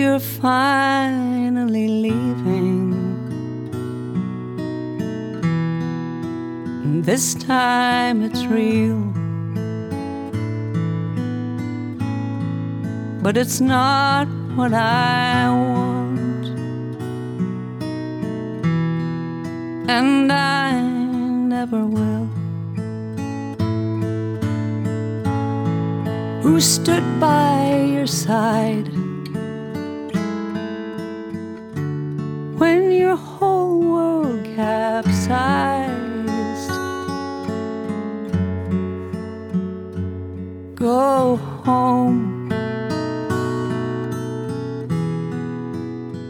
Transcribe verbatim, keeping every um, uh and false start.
you're finally leaving. This time it's real, but it's not what I want, and I never will. Who stood by your side when your whole world capsized?